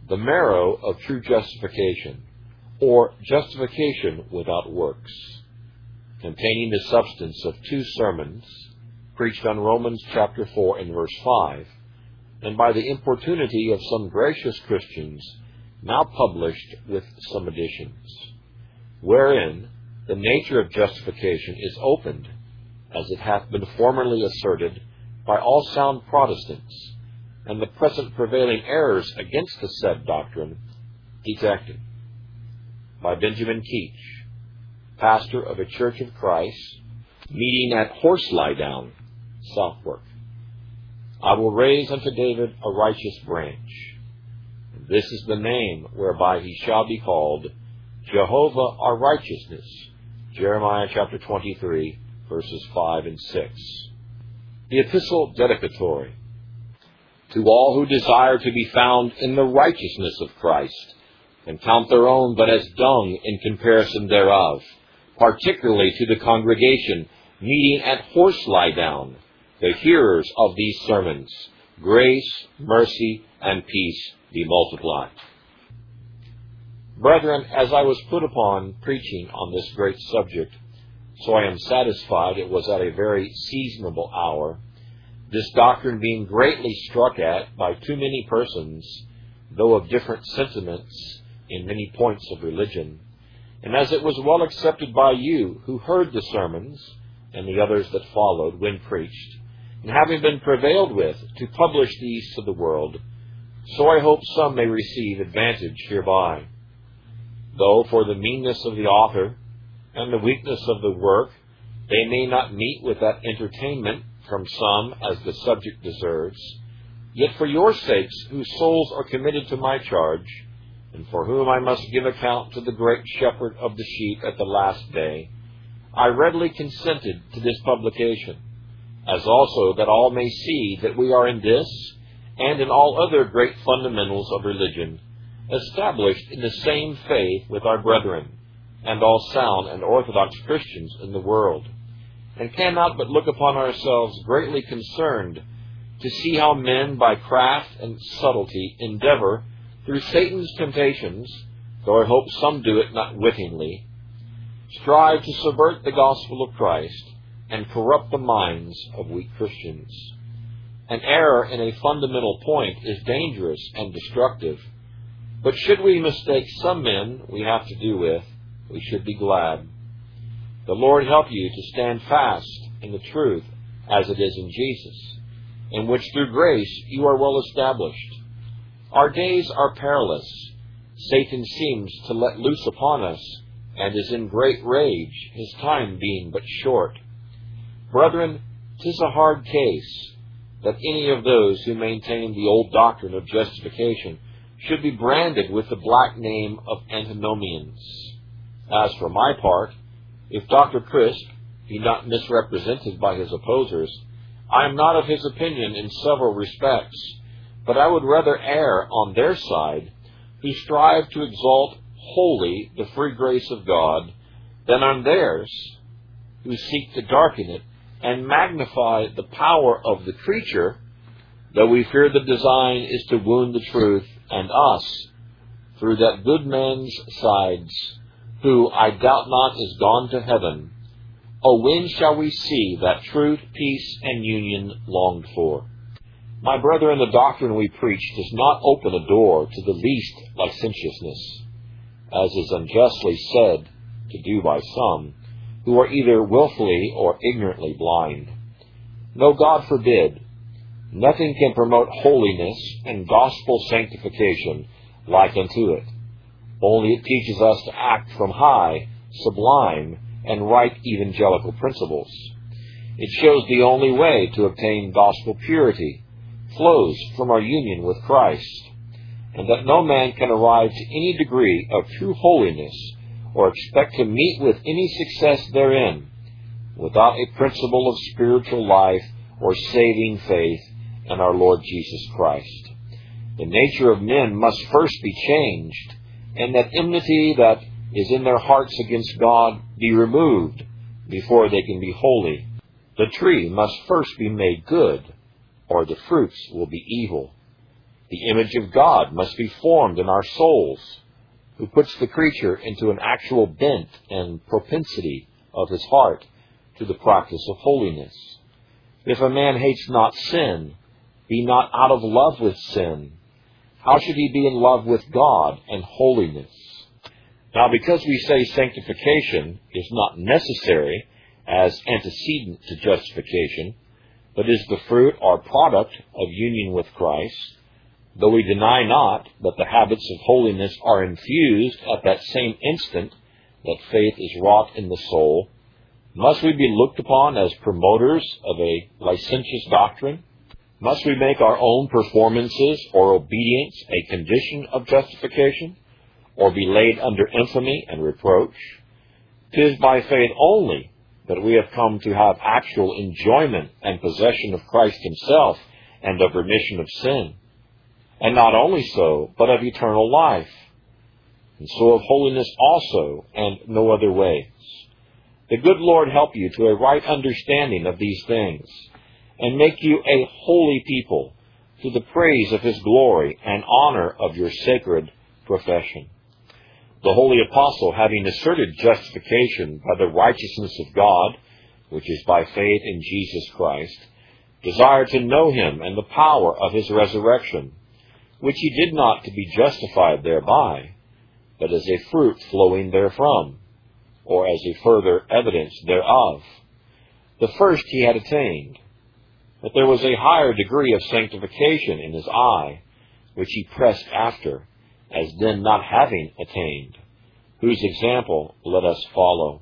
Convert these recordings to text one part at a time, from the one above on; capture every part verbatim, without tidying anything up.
The Marrow of True Justification, or Justification Without Works, containing the substance of two sermons preached on Romans chapter four and verse five, and by the importunity of some gracious Christians, now published with some additions, wherein the nature of justification is opened, as it hath been formerly asserted by all sound Protestants, and the present prevailing errors against the said doctrine detected. By Benjamin Keach, pastor of a Church of Christ, meeting at Horse-Lie-Down, Southwark. I will raise unto David a righteous branch. This is the name whereby he shall be called Jehovah our righteousness. Jeremiah chapter twenty-three, verses five and six. The Epistle Dedicatory. To all who desire to be found in the righteousness of Christ, and count their own but as dung in comparison thereof, particularly to the congregation meeting at Horse-Lie-Down, the hearers of these sermons, grace, mercy, and peace be multiplied. Brethren, as I was put upon preaching on this great subject, so I am satisfied it was at a very seasonable hour, this doctrine being greatly struck at by too many persons, though of different sentiments in many points of religion, and as it was well accepted by you who heard the sermons, and the others that followed when preached, and having been prevailed with to publish these to the world, so I hope some may receive advantage hereby. Though for the meanness of the author, and the weakness of the work, they may not meet with that entertainment from some as the subject deserves, yet for your sakes, whose souls are committed to my charge, and for whom I must give account to the great shepherd of the sheep at the last day, I readily consented to this publication, as also that all may see that we are in this, and in all other great fundamentals of religion, established in the same faith with our brethren, and all sound and orthodox Christians in the world, and cannot but look upon ourselves greatly concerned to see how men by craft and subtlety endeavor, through Satan's temptations, though I hope some do it not wittingly, strive to subvert the gospel of Christ and corrupt the minds of weak Christians. An error in a fundamental point is dangerous and destructive, but should we mistake some men we have to do with, we should be glad. The Lord help you to stand fast in the truth as it is in Jesus, in which through grace you are well established. Our days are perilous. Satan seems to let loose upon us, and is in great rage, his time being but short. Brethren, 'tis a hard case that any of those who maintain the old doctrine of justification should be branded with the black name of antinomians. As for my part, if Doctor Crisp be not misrepresented by his opposers, I am not of his opinion in several respects, but I would rather err on their side, who strive to exalt wholly the free grace of God, than on theirs, who seek to darken it and magnify the power of the creature, though we fear the design is to wound the truth and us through that good man's sides, who I doubt not is gone to heaven. Oh, when shall we see that truth, peace, and union longed for? My brethren, the doctrine we preach does not open a door to the least licentiousness, as is unjustly said to do by some, who are either willfully or ignorantly blind. No, God forbid. Nothing can promote holiness and gospel sanctification like unto it. Only it teaches us to act from high, sublime, and right evangelical principles. It shows the only way to obtain gospel purity flows from our union with Christ, and that no man can arrive to any degree of true holiness or expect to meet with any success therein without a principle of spiritual life or saving faith in our Lord Jesus Christ. The nature of men must first be changed, and that enmity that is in their hearts against God be removed before they can be holy. The tree must first be made good, or the fruits will be evil. The image of God must be formed in our souls, who puts the creature into an actual bent and propensity of his heart to the practice of holiness. If a man hates not sin, be not out of love with sin, how should he be in love with God and holiness? Now, because we say sanctification is not necessary as antecedent to justification, but is the fruit or product of union with Christ, though we deny not that the habits of holiness are infused at that same instant that faith is wrought in the soul, must we be looked upon as promoters of a licentious doctrine? Must we make our own performances or obedience a condition of justification, or be laid under infamy and reproach? 'Tis by faith only that we have come to have actual enjoyment and possession of Christ himself and of remission of sin. And not only so, but of eternal life, and so of holiness also, and no other ways. The good Lord help you to a right understanding of these things, and make you a holy people, to the praise of his glory and honor of your sacred profession. The holy apostle, having asserted justification by the righteousness of God, which is by faith in Jesus Christ, desired to know him and the power of his resurrection, which he did not to be justified thereby, but as a fruit flowing therefrom, or as a further evidence thereof. The first he had attained, but there was a higher degree of sanctification in his eye, which he pressed after, as then not having attained, whose example let us follow.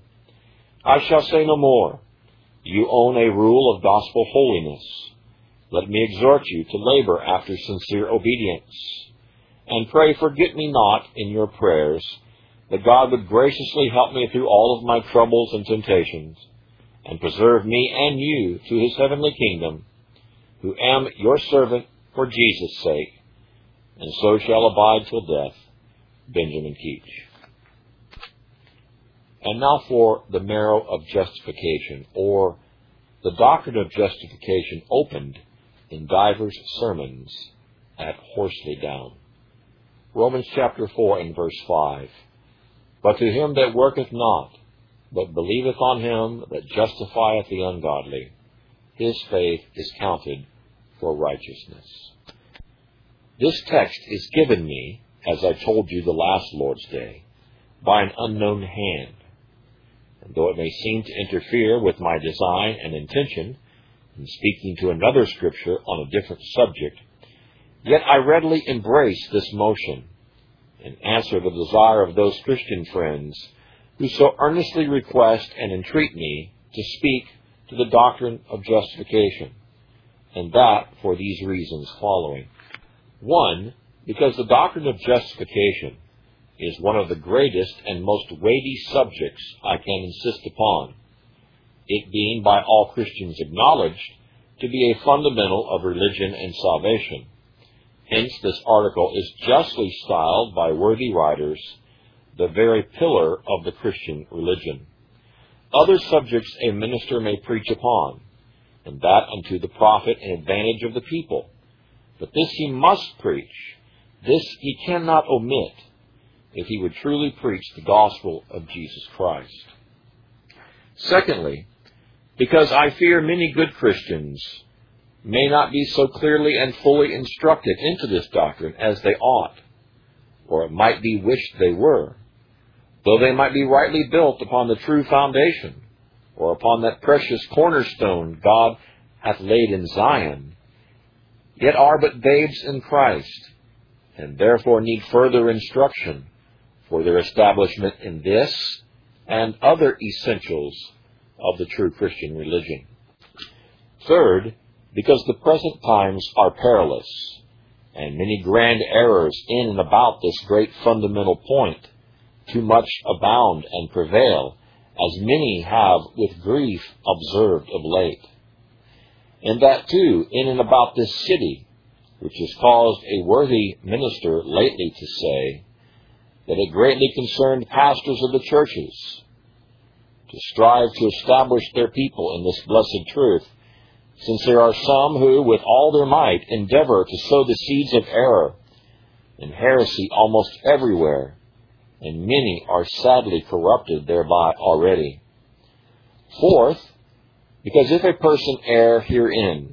I shall say no more. You own a rule of gospel holiness. Let me exhort you to labor after sincere obedience, and pray forget me not in your prayers, that God would graciously help me through all of my troubles and temptations, and preserve me and you to his heavenly kingdom, who am your servant for Jesus' sake, and so shall abide till death. Benjamin Keach. And now for the marrow of justification, or the doctrine of justification opened in divers sermons at Horsley Down. Romans chapter four and verse five. But to him that worketh not, but believeth on him that justifieth the ungodly, his faith is counted for righteousness. This text is given me, as I told you the last Lord's Day, by an unknown hand. And though it may seem to interfere with my design and intention in speaking to another scripture on a different subject, yet I readily embrace this motion and answer the desire of those Christian friends who so earnestly request and entreat me to speak to the doctrine of justification, and that for these reasons following. One, because the doctrine of justification is one of the greatest and most weighty subjects I can insist upon, it being by all Christians acknowledged to be a fundamental of religion and salvation. Hence this article is justly styled by worthy writers the very pillar of the Christian religion. Other subjects a minister may preach upon, and that unto the profit and advantage of the people. But this he must preach, this he cannot omit, if he would truly preach the gospel of Jesus Christ. Secondly, because I fear many good Christians may not be so clearly and fully instructed into this doctrine as they ought, or it might be wished they were, though they might be rightly built upon the true foundation, or upon that precious cornerstone God hath laid in Zion, yet are but babes in Christ, and therefore need further instruction for their establishment in this and other essentials of the true Christian religion. Third, because the present times are perilous, and many grand errors in and about this great fundamental point too much abound and prevail, as many have with grief observed of late. And that too in and about this city, which has caused a worthy minister lately to say that it greatly concerned pastors of the churches to strive to establish their people in this blessed truth, since there are some who, with all their might, endeavor to sow the seeds of error and heresy almost everywhere, and many are sadly corrupted thereby already. Fourth, because if a person err herein,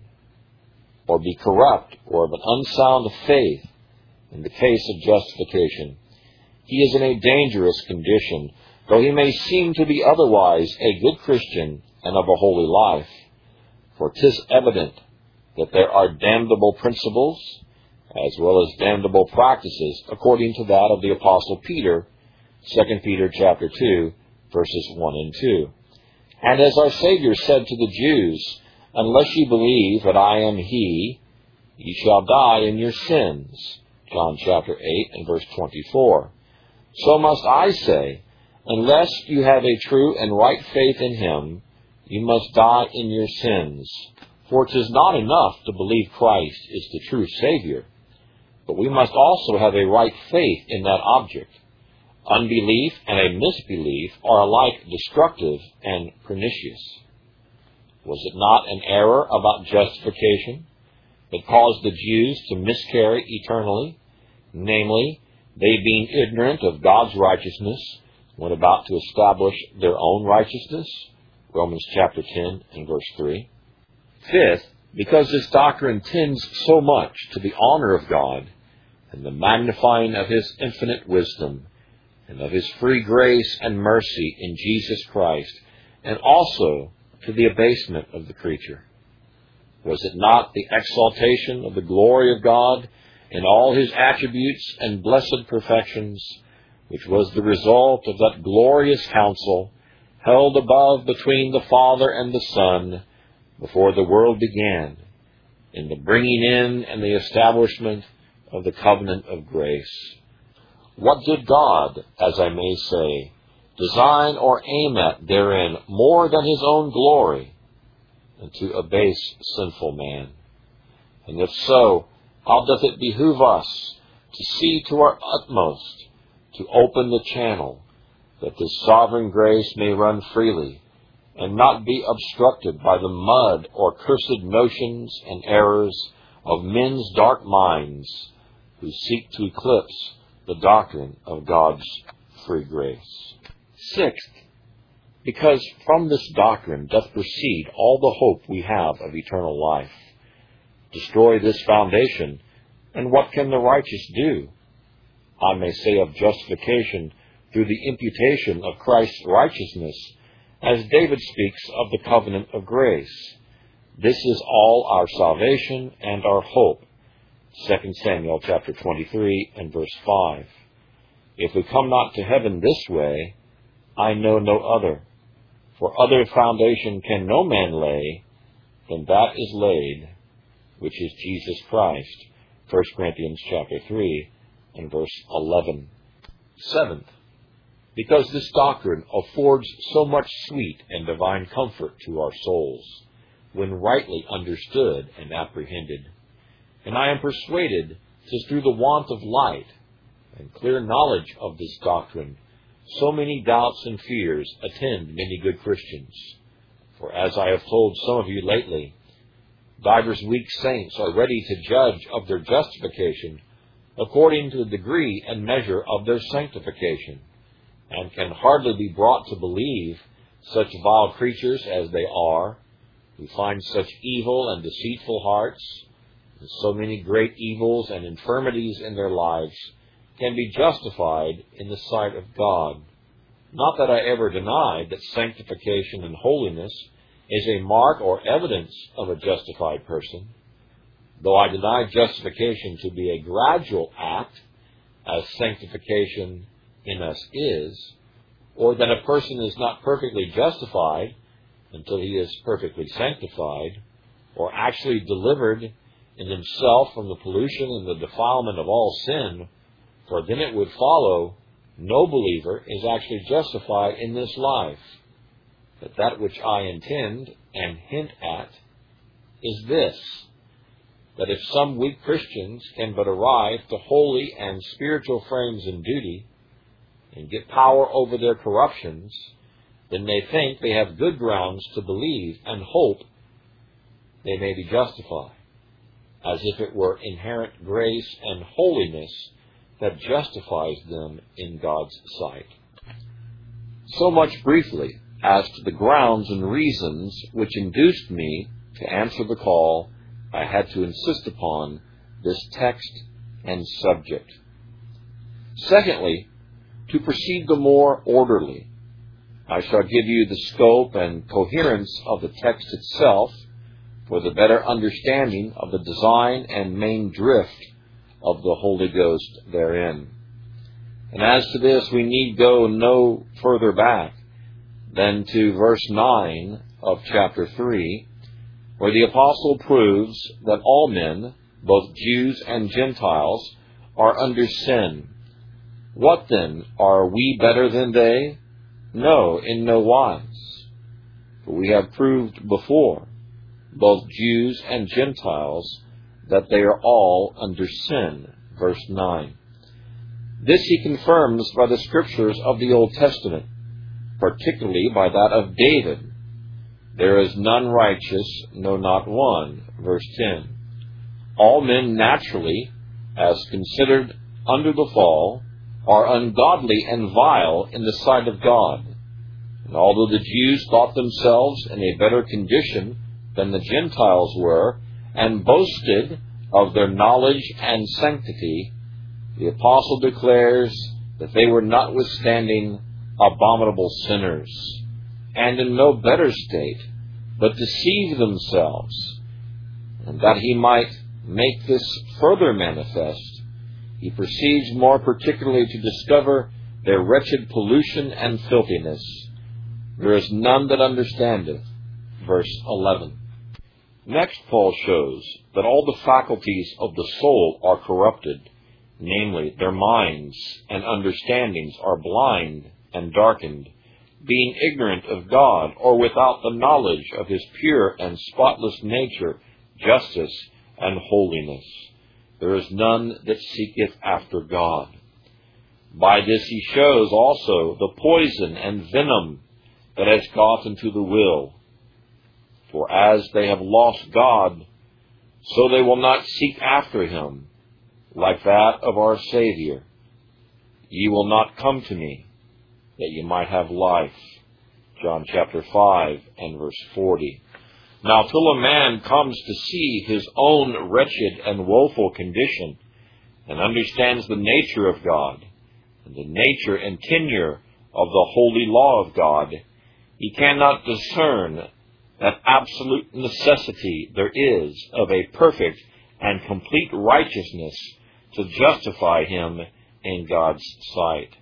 or be corrupt, or of an unsound faith in the case of justification, he is in a dangerous condition, though he may seem to be otherwise a good Christian and of a holy life. For 'tis evident that there are damnable principles, as well as damnable practices, according to that of the Apostle Peter, Second Peter chapter two, verses one and two. And as our Savior said to the Jews, unless ye believe that I am He, ye shall die in your sins, John chapter eight and verse twenty-four. So must I say, unless you have a true and right faith in Him, you must die in your sins. For 'tis not enough to believe Christ is the true Savior, but we must also have a right faith in that object. Unbelief and a misbelief are alike destructive and pernicious. Was it not an error about justification that caused the Jews to miscarry eternally? Namely, they being ignorant of God's righteousness, went about to establish their own righteousness? Romans chapter ten and verse three. Fifth, because this doctrine tends so much to the honor of God and the magnifying of His infinite wisdom and of His free grace and mercy in Jesus Christ, and also to the abasement of the creature. Was it not the exaltation of the glory of God in all His attributes and blessed perfections, which was the result of that glorious counsel held above between the Father and the Son before the world began, in the bringing in and the establishment of the covenant of grace? What did God, as I may say, design or aim at therein more than His own glory, than to abase sinful man? And if so, how doth it behoove us to see to our utmost to open the channel, that this sovereign grace may run freely, and not be obstructed by the mud or cursed notions and errors of men's dark minds, who seek to eclipse the doctrine of God's free grace. Sixth, because from this doctrine doth proceed all the hope we have of eternal life. Destroy this foundation, and what can the righteous do? I may say of justification through the imputation of Christ's righteousness, as David speaks of the covenant of grace. This is all our salvation and our hope. Second Samuel chapter twenty-three and verse five. If we come not to heaven this way, I know no other. For other foundation can no man lay than that is laid, which is Jesus Christ. First Corinthians chapter three and verse eleven. Seventh, because this doctrine affords so much sweet and divine comfort to our souls, when rightly understood and apprehended. And I am persuaded 'tis through the want of light and clear knowledge of this doctrine so many doubts and fears attend many good Christians. For as I have told some of you lately, divers weak saints are ready to judge of their justification according to the degree and measure of their sanctification, and can hardly be brought to believe such vile creatures as they are, who find such evil and deceitful hearts, and so many great evils and infirmities in their lives, can be justified in the sight of God. Not that I ever denied that sanctification and holiness is a mark or evidence of a justified person, though I deny justification to be a gradual act, as sanctification in us is, or that a person is not perfectly justified until he is perfectly sanctified, or actually delivered in himself from the pollution and the defilement of all sin, for then it would follow no believer is actually justified in this life. But that which I intend and hint at is this, that if some weak Christians can but arrive to holy and spiritual frames in duty, and get power over their corruptions, then they think they have good grounds to believe and hope they may be justified, as if it were inherent grace and holiness that justifies them in God's sight. So much briefly as to the grounds and reasons which induced me to answer the call I had to insist upon this text and subject. Secondly, to proceed the more orderly, I shall give you the scope and coherence of the text itself for the better understanding of the design and main drift of the Holy Ghost therein. And as to this, we need go no further back than to verse nine of chapter three, where the apostle proves that all men, both Jews and Gentiles, are under sin. What then? Are we better than they? No, in no wise. For we have proved before, both Jews and Gentiles, that they are all under sin. Verse nine. This he confirms by the scriptures of the Old Testament, particularly by that of David. There is none righteous, no, not one. Verse ten. All men naturally, as considered under the fall, are ungodly and vile in the sight of God. And although the Jews thought themselves in a better condition than the Gentiles were, and boasted of their knowledge and sanctity, the apostle declares that they were notwithstanding abominable sinners, and in no better state, but deceived themselves. And that he might make this further manifest, he proceeds more particularly to discover their wretched pollution and filthiness. There is none that understandeth. Verse eleven. Next, Paul shows that all the faculties of the soul are corrupted, namely, their minds and understandings are blind and darkened, being ignorant of God, or without the knowledge of his pure and spotless nature, justice, and holiness. There is none that seeketh after God. By this he shows also the poison and venom that has got into the will. For as they have lost God, so they will not seek after him, like that of our Savior. Ye will not come to me, that ye might have life. John chapter five and verse forty. Now till a man comes to see his own wretched and woeful condition, and understands the nature of God, and the nature and tenure of the holy law of God, he cannot discern that absolute necessity there is of a perfect and complete righteousness to justify him in God's sight,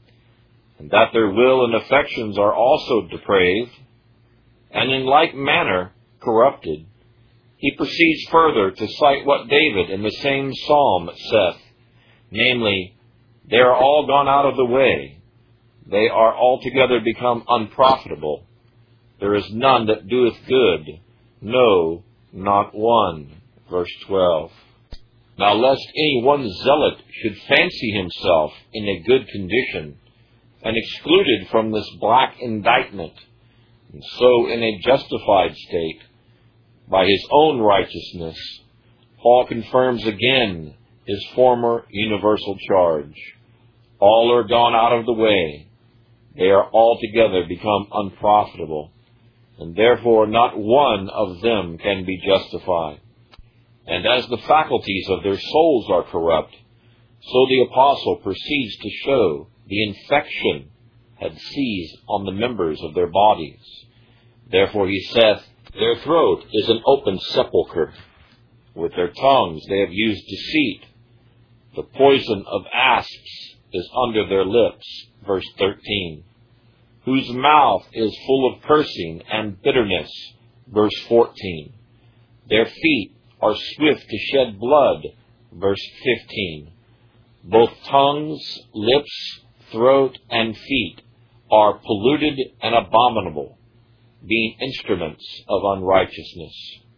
and that their will and affections are also depraved, and in like manner corrupted. He proceeds further to cite what David in the same psalm saith, namely, they are all gone out of the way, they are altogether become unprofitable. There is none that doeth good, no, not one. Verse twelve. Now lest any one zealot should fancy himself in a good condition, and excluded from this black indictment, and so in a justified state, by his own righteousness, Paul confirms again his former universal charge. All are gone out of the way. They are altogether become unprofitable, and therefore not one of them can be justified. And as the faculties of their souls are corrupt, so the apostle proceeds to show the infection had seized on the members of their bodies. Therefore he saith, their throat is an open sepulchre. With their tongues they have used deceit. The poison of asps is under their lips. Verse thirteen. Whose mouth is full of cursing and bitterness. Verse fourteen. Their feet are swift to shed blood. Verse fifteen. Both tongues, lips, throat, and feet are polluted and abominable, being instruments of unrighteousness.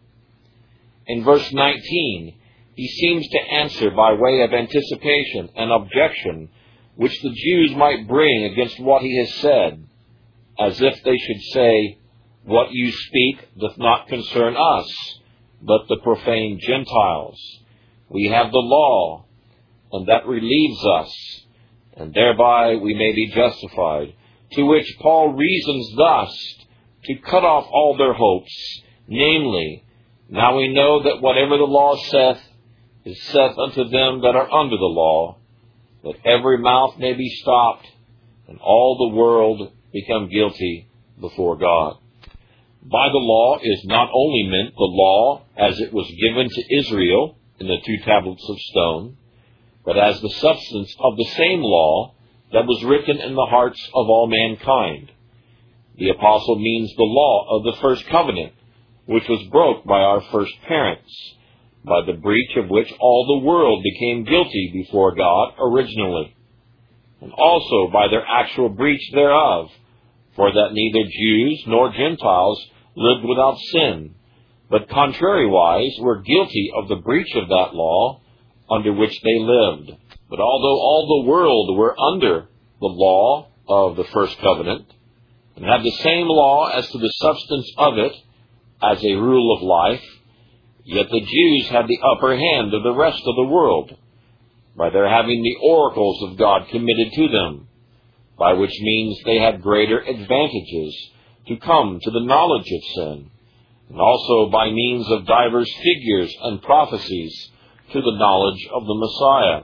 In verse nineteen, he seems to answer by way of anticipation an objection which the Jews might bring against what he has said, as if they should say, what you speak doth not concern us, but the profane Gentiles. We have the law, and that relieves us, and thereby we may be justified. To which Paul reasons thus, to cut off all their hopes, namely, now we know that whatever the law saith is saith unto them that are under the law, that every mouth may be stopped, and all the world become guilty before God. By the law is not only meant the law as it was given to Israel in the two tablets of stone, but as the substance of the same law that was written in the hearts of all mankind. The apostle means the law of the first covenant, which was broke by our first parents, by the breach of which all the world became guilty before God originally, and also by their actual breach thereof, for that neither Jews nor Gentiles lived without sin, but contrariwise were guilty of the breach of that law under which they lived. But although all the world were under the law of the first covenant, and had the same law as to the substance of it as a rule of life, yet the Jews had the upper hand of the rest of the world, by their having the oracles of God committed to them, by which means they had greater advantages to come to the knowledge of sin, and also by means of divers figures and prophecies to the knowledge of the Messiah.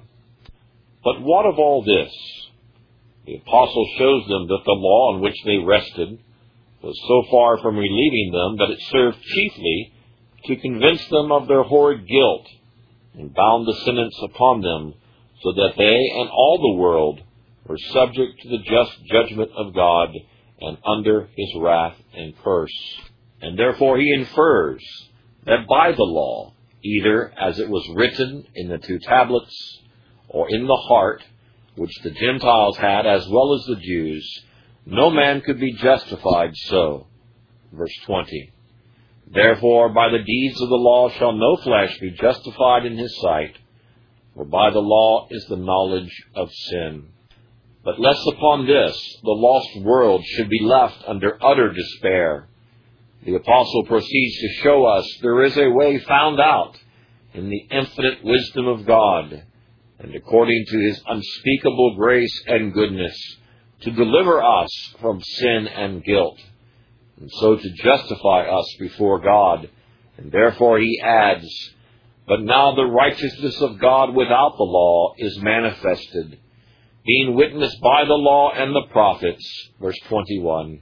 But what of all this? The apostle shows them that the law on which they rested was so far from relieving them that it served chiefly to convince them of their horrid guilt, and bound the sentence upon them, so that they and all the world were subject to the just judgment of God and under his wrath and curse. And therefore he infers that by the law, either as it was written in the two tablets, or in the heart, which the Gentiles had as well as the Jews, no man could be justified so. Verse twenty. Therefore by the deeds of the law shall no flesh be justified in his sight, for by the law is the knowledge of sin. But lest upon this the lost world should be left under utter despair, the apostle proceeds to show us there is a way found out in the infinite wisdom of God, and according to his unspeakable grace and goodness, to deliver us from sin and guilt, and so to justify us before God. And therefore he adds, but now the righteousness of God without the law is manifested, being witnessed by the law and the prophets. Verse twenty-one.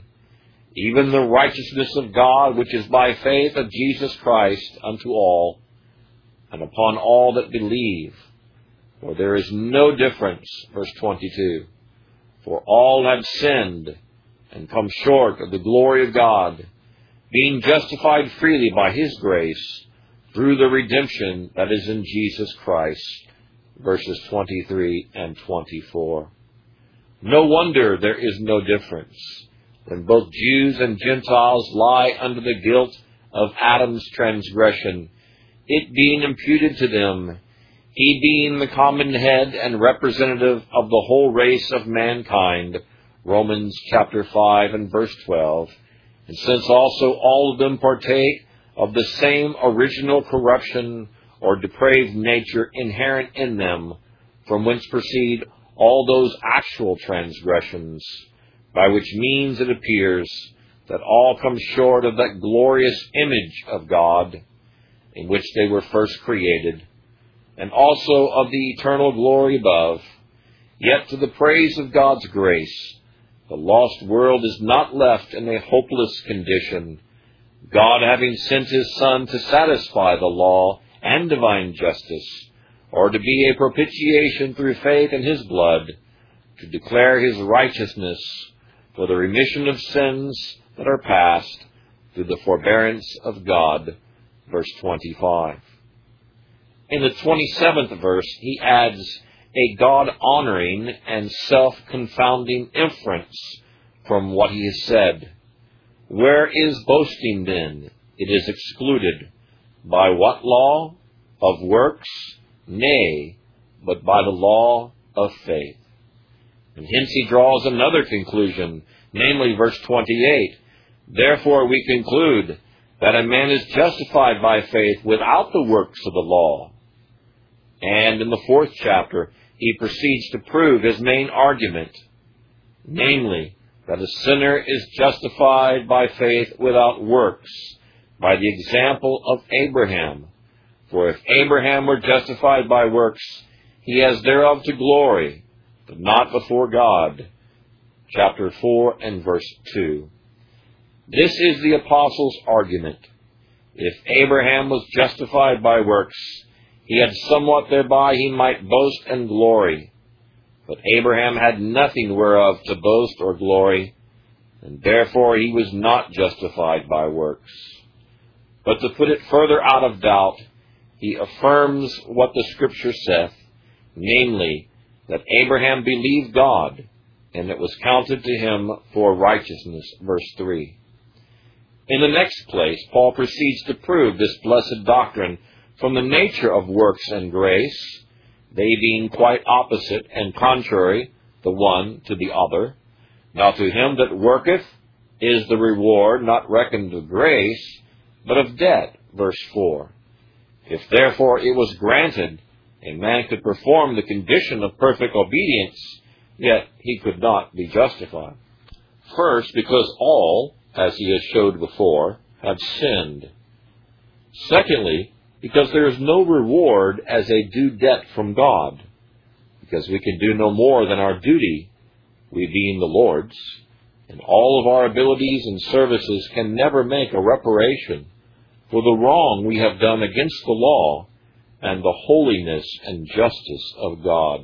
Even the righteousness of God, which is by faith of Jesus Christ unto all, and upon all that believe. For there is no difference, verse twenty-two, for all have sinned and come short of the glory of God, being justified freely by his grace through the redemption that is in Jesus Christ, verses twenty-three and twenty-four. No wonder there is no difference, when both Jews and Gentiles lie under the guilt of Adam's transgression, it being imputed to them, he being the common head and representative of the whole race of mankind, Romans chapter five and verse twelve. And since also all of them partake of the same original corruption or depraved nature inherent in them, from whence proceed all those actual transgressions, by which means it appears that all come short of that glorious image of God in which they were first created, and also of the eternal glory above. Yet to the praise of God's grace, the lost world is not left in a hopeless condition, God having sent his Son to satisfy the law and divine justice, or to be a propitiation through faith in his blood, to declare his righteousness for the remission of sins that are past through the forbearance of God. Verse twenty-five. In the twenty-seventh verse, he adds a God-honoring and self-confounding inference from what he has said. Where is boasting then? It is excluded. By what law? Of works? Nay, but by the law of faith. And hence he draws another conclusion, namely verse twenty-eight. Therefore we conclude that a man is justified by faith without the works of the law. And in the fourth chapter, he proceeds to prove his main argument, namely, that a sinner is justified by faith without works, by the example of Abraham. For if Abraham were justified by works, he has thereof to glory, but not before God. Chapter four and verse two. This is the apostle's argument. If Abraham was justified by works, he had somewhat thereby he might boast and glory. But Abraham had nothing whereof to boast or glory, and therefore he was not justified by works. But to put it further out of doubt, he affirms what the Scripture saith, namely, that Abraham believed God, and it was counted to him for righteousness. Verse three. In the next place, Paul proceeds to prove this blessed doctrine from the nature of works and grace, they being quite opposite and contrary, the one to the other. Now to him that worketh is the reward not reckoned of grace, but of debt. Verse four. If therefore it was granted a man could perform the condition of perfect obedience, yet he could not be justified. First, because all, as he has showed before, have sinned. Secondly, because there is no reward as a due debt from God, because we can do no more than our duty, we being the Lord's, and all of our abilities and services can never make a reparation for the wrong we have done against the law and the holiness and justice of God.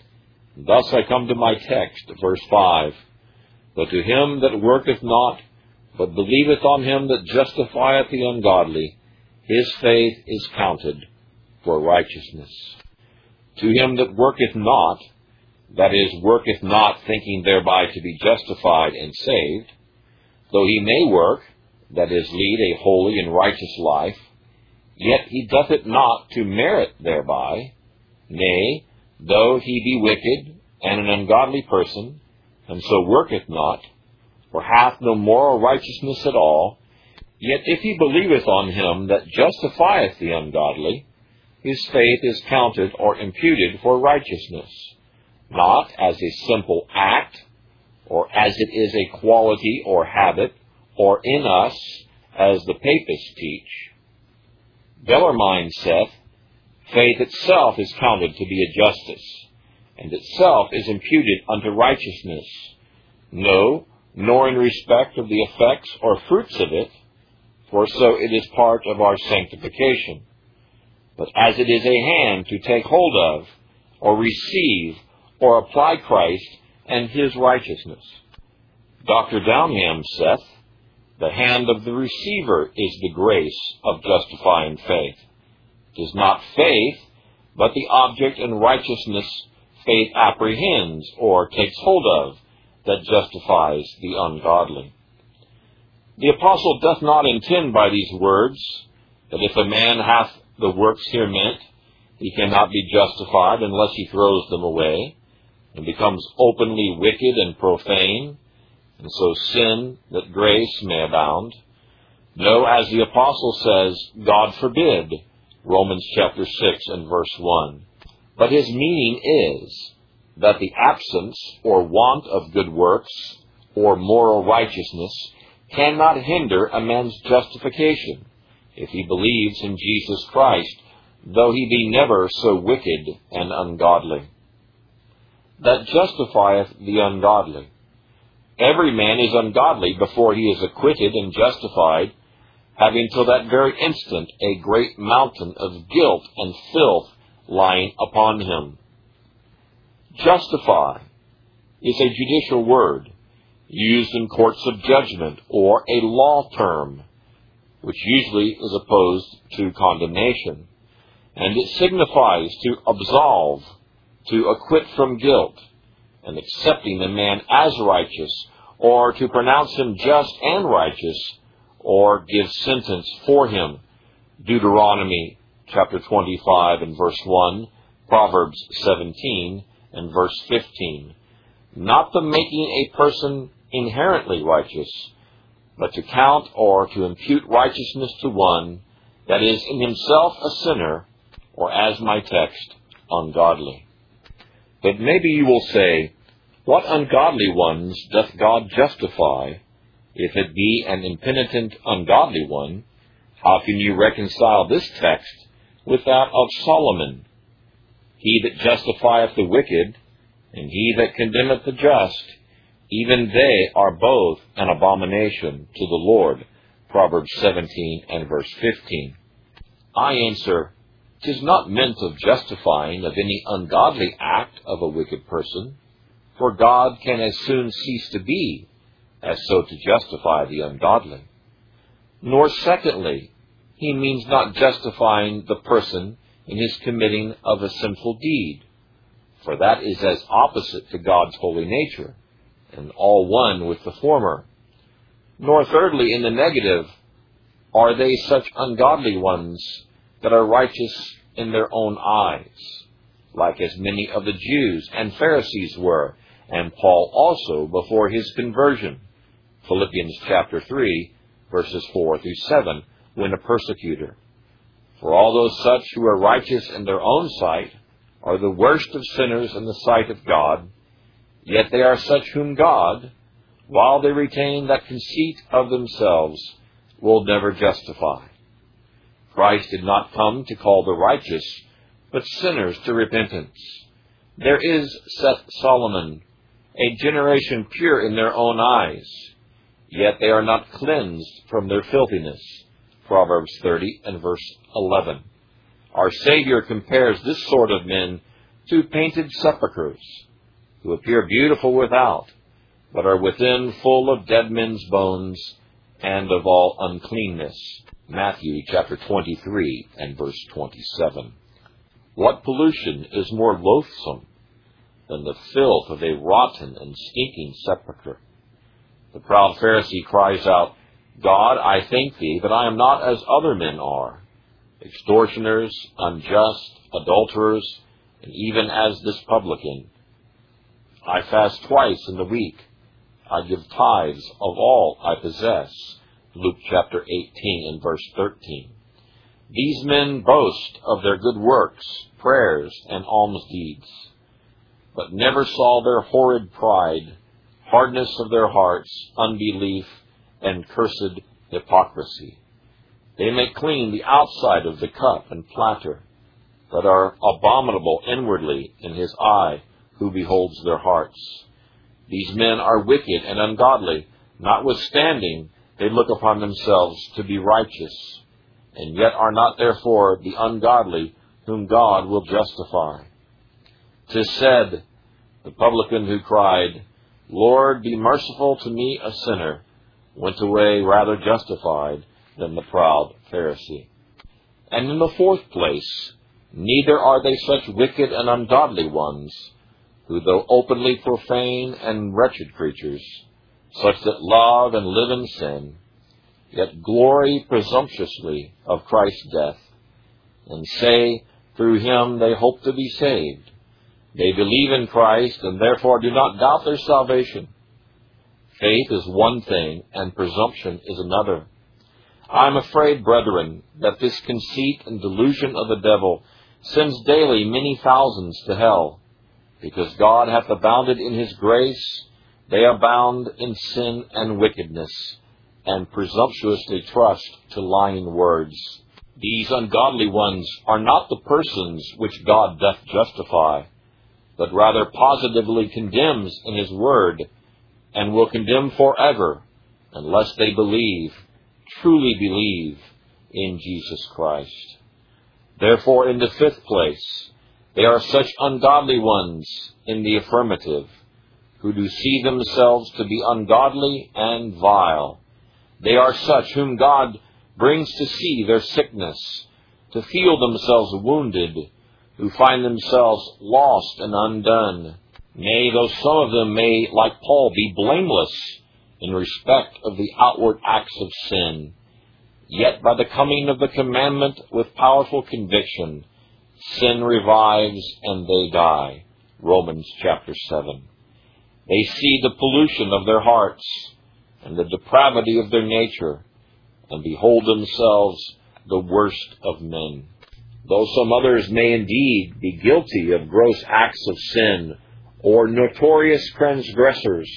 Thus I come to my text, verse five. But to him that worketh not, but believeth on him that justifieth the ungodly, his faith is counted for righteousness. To him that worketh not, that is, worketh not thinking thereby to be justified and saved, though he may work, that is, lead a holy and righteous life, yet he doth it not to merit thereby, nay, though he be wicked and an ungodly person, and so worketh not, or hath no moral righteousness at all, yet if he believeth on him that justifieth the ungodly, his faith is counted or imputed for righteousness, not as a simple act, or as it is a quality or habit, or in us, as the papists teach. Bellarmine saith, faith itself is counted to be a justice, and itself is imputed unto righteousness. No, nor in respect of the effects or fruits of it, for so it is part of our sanctification, but as it is a hand to take hold of, or receive, or apply Christ and his righteousness. Doctor Downham saith, the hand of the receiver is the grace of justifying faith. It is not faith, but the object and righteousness faith apprehends or takes hold of, that justifies the ungodly. The apostle doth not intend by these words that if a man hath the works here meant, he cannot be justified unless he throws them away, and becomes openly wicked and profane, and so sin that grace may abound. No, as the apostle says, God forbid, Romans chapter six and verse one. But his meaning is that the absence or want of good works or moral righteousness cannot hinder a man's justification if he believes in Jesus Christ, though he be never so wicked and ungodly. That justifieth the ungodly. Every man is ungodly before he is acquitted and justified, having till that very instant a great mountain of guilt and filth lying upon him. Justify is a judicial word used in courts of judgment or a law term, which usually is opposed to condemnation, and it signifies to absolve, to acquit from guilt, and accepting a man as righteous, or to pronounce him just and righteous, or give sentence for him. Deuteronomy chapter twenty-five and verse one, Proverbs seventeen and verse fifteen. Not the making a person inherently righteous, but to count or to impute righteousness to one that is in himself a sinner, or as my text, ungodly. But maybe you will say, what ungodly ones doth God justify? If it be an impenitent ungodly one, how can you reconcile this text with that of Solomon? He that justifieth the wicked, and he that condemneth the just, even they are both an abomination to the Lord. Proverbs seventeen and verse fifteen. I answer, 'tis not meant of justifying of any ungodly act of a wicked person, for God can as soon cease to be as so to justify the ungodly. Nor secondly, he means not justifying the person in his committing of a sinful deed, for that is as opposite to God's holy nature, and all one with the former. Nor thirdly, in the negative, are they such ungodly ones that are righteous in their own eyes, like as many of the Jews and Pharisees were, and Paul also before his conversion. Philippians chapter three, verses four through seven, when a persecutor. For although such who are righteous in their own sight are the worst of sinners in the sight of God, yet they are such whom God, while they retain that conceit of themselves, will never justify. Christ did not come to call the righteous, but sinners to repentance. There is, saith Solomon, a generation pure in their own eyes, yet they are not cleansed from their filthiness. Proverbs thirty and verse eleven. Our Savior compares this sort of men to painted sepulchres, who appear beautiful without, but are within full of dead men's bones and of all uncleanness. Matthew chapter twenty-three and verse twenty-seven. What pollution is more loathsome than the filth of a rotten and stinking sepulchre? The proud Pharisee cries out, God, I thank thee that I am not as other men are, extortioners, unjust, adulterers, and even as this publican. I fast twice in the week. I give tithes of all I possess. Luke chapter eighteen and verse thirteen. These men boast of their good works, prayers, and alms deeds, but never saw their horrid pride, hardness of their hearts, unbelief, and cursed hypocrisy. They make clean the outside of the cup and platter, but are abominable inwardly in his eye who beholds their hearts. These men are wicked and ungodly, notwithstanding they look upon themselves to be righteous, and yet are not therefore the ungodly whom God will justify. 'Tis said, the publican who cried, Lord, be merciful to me, a sinner, went away rather justified than the proud Pharisee. And in the fourth place, neither are they such wicked and ungodly ones, who though openly profane and wretched creatures, such that love and live in sin, yet glory presumptuously of Christ's death, and say, through him they hope to be saved. They believe in Christ, and therefore do not doubt their salvation. Faith is one thing, and presumption is another. I am afraid, brethren, that this conceit and delusion of the devil sends daily many thousands to hell, because God hath abounded in his grace, they abound in sin and wickedness, and presumptuously trust to lying words. These ungodly ones are not the persons which God doth justify, but rather positively condemns in his word, and will condemn forever, unless they believe, truly believe, in Jesus Christ. Therefore, in the fifth place, they are such ungodly ones in the affirmative, who do see themselves to be ungodly and vile. They are such whom God brings to see their sickness, to feel themselves wounded, who find themselves lost and undone. Nay, though some of them may, like Paul, be blameless in respect of the outward acts of sin, yet by the coming of the commandment with powerful conviction, sin revives and they die. Romans chapter seven. They see the pollution of their hearts, and the depravity of their nature, and behold themselves the worst of men. Though some others may indeed be guilty of gross acts of sin, or notorious transgressors,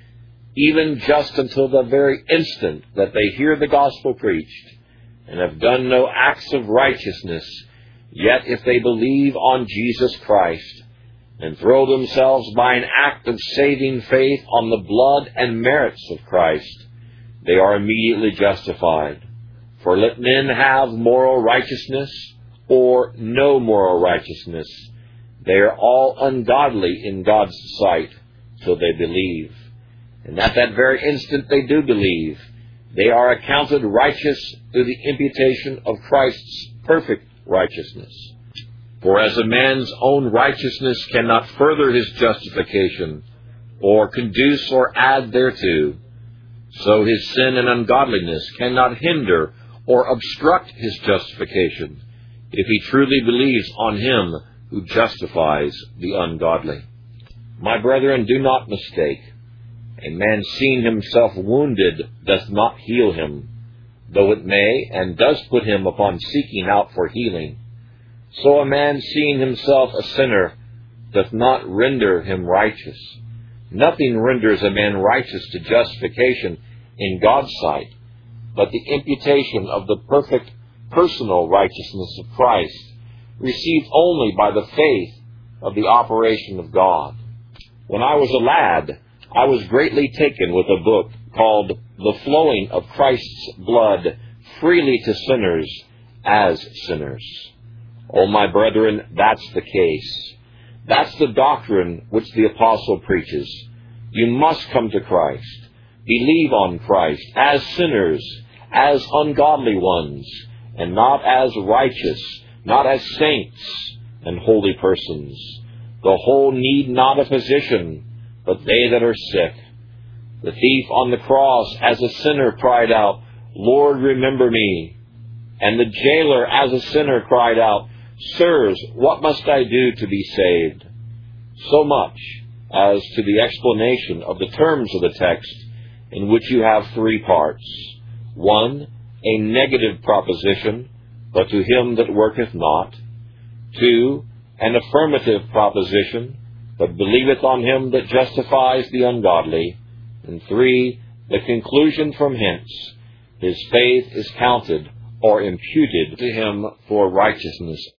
even just until the very instant that they hear the gospel preached, and have done no acts of righteousness, yet if they believe on Jesus Christ, and throw themselves by an act of saving faith on the blood and merits of Christ, they are immediately justified. For let men have moral righteousness or no moral righteousness, they are all ungodly in God's sight till they believe. And at that very instant they do believe, they are accounted righteous through the imputation of Christ's perfect righteousness. For as a man's own righteousness cannot further his justification, or conduce or add thereto, so his sin and ungodliness cannot hinder or obstruct his justification, if he truly believes on him who justifies the ungodly. My brethren, do not mistake. A man seeing himself wounded doth not heal him, though it may and does put him upon seeking out for healing. So a man seeing himself a sinner doth not render him righteous. Nothing renders a man righteous to justification in God's sight, but the imputation of the perfect personal righteousness of Christ, received only by the faith of the operation of God. When I was a lad, I was greatly taken with a book called The Flowing of Christ's Blood Freely to Sinners as Sinners. Oh, my brethren, that's the case. That's the doctrine which the apostle preaches. You must come to Christ, believe on Christ as sinners, as ungodly ones, and not as righteous, not as saints and holy persons. The whole need not a physician, but they that are sick. The thief on the cross as a sinner cried out, Lord, remember me. And the jailer as a sinner cried out, Sirs, what must I do to be saved? So much as to the explanation of the terms of the text, in which you have three parts. One, a negative proposition, but to him that worketh not. Two, an affirmative proposition, but believeth on him that justifies the ungodly. And three, the conclusion from hence, his faith is counted or imputed to him for righteousness.